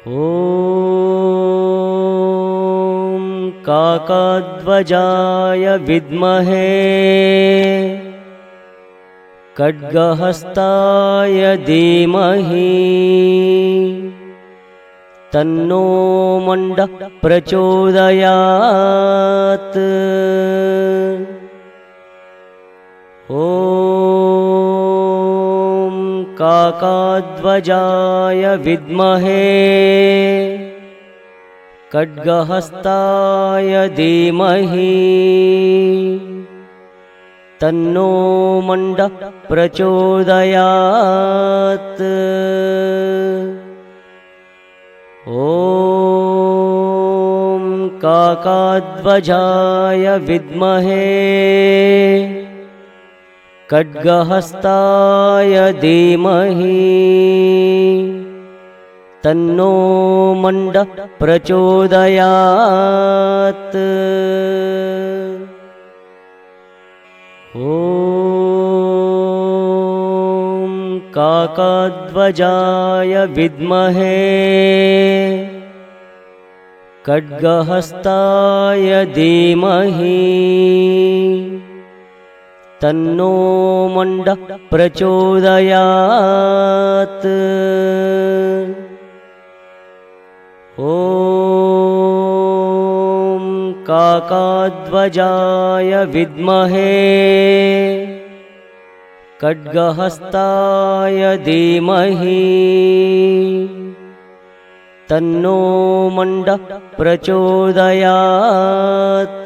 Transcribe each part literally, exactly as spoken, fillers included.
ॐ काकाध्वजाय विद्महे खड्गहस्ताय धीमहि तन्नो मण्डः प्रचोदयात्। ॐ काकाध्वजाय विद्महे खड्गहस्ताय धीमहि तन्नो मण्डः प्रचोदयात्। ॐ काकाध्वजाय विद्महे खड्गहस्ताय धीमहि तन्नो मण्डः प्रचोदयात्। ॐ काकाध्वजाय विद्महे खड्गहस्ताय धीमहि तन्नो मण्डः प्रचोदयात्। ॐ काकाध्वजाय विद्महे खड्गहस्ताय धीमहि तन्नो मण्डः प्रचोदयात्।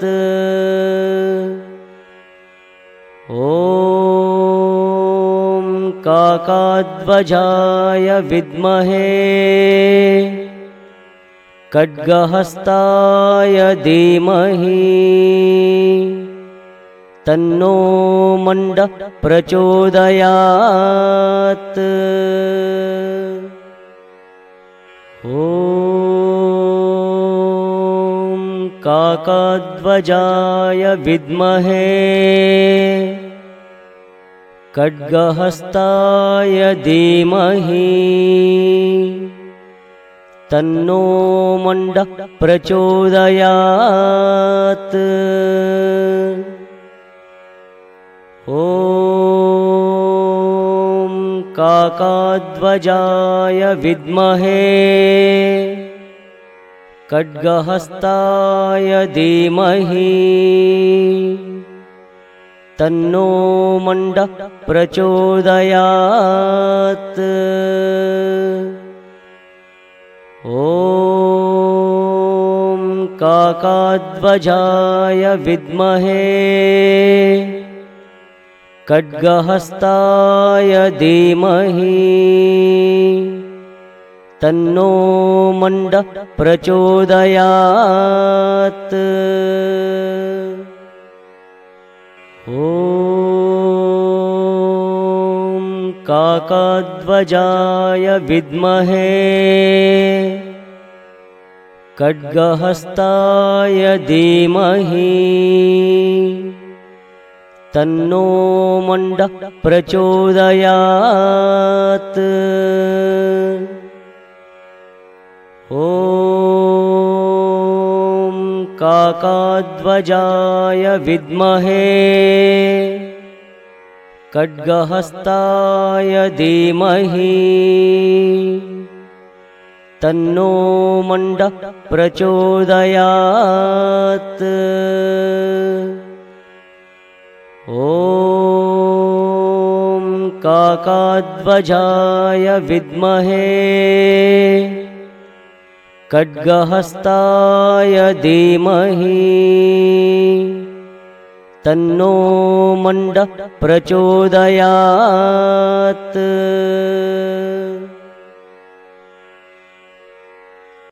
ॐ काकाध्वजाय विद्महे खड्गहस्ताय धीमहि तन्नो मण्डः प्रचोदयात्। ॐ काकाध्वजाय विद्महे खड्गहस्ताय धीमहि तन्नो मण्डः प्रचोदयात्। ॐ काकाध्वजाय विद्महे खड्गहस्ताय धीमहि तन्नो मण्डः प्रचोदयात्। ॐ काकाध्वजाय विद्महे खड्गहस्ताय धीमहि तन्नो मण्डः प्रचोदयात्। ॐ काकाध्वजाय विद्महे खड्गहस्ताय धीमहि तन्नो मण्डः प्रचोदयात्। ॐ काकाध्वजाय विद्महे खड्गहस्ताय धीमहि तन्नो मण्डः प्रचोदयात्। ॐ काकाध्वजाय विद्महे खड्गहस्ताय धीमहि तन्नो मण्डः प्रचोदयात्।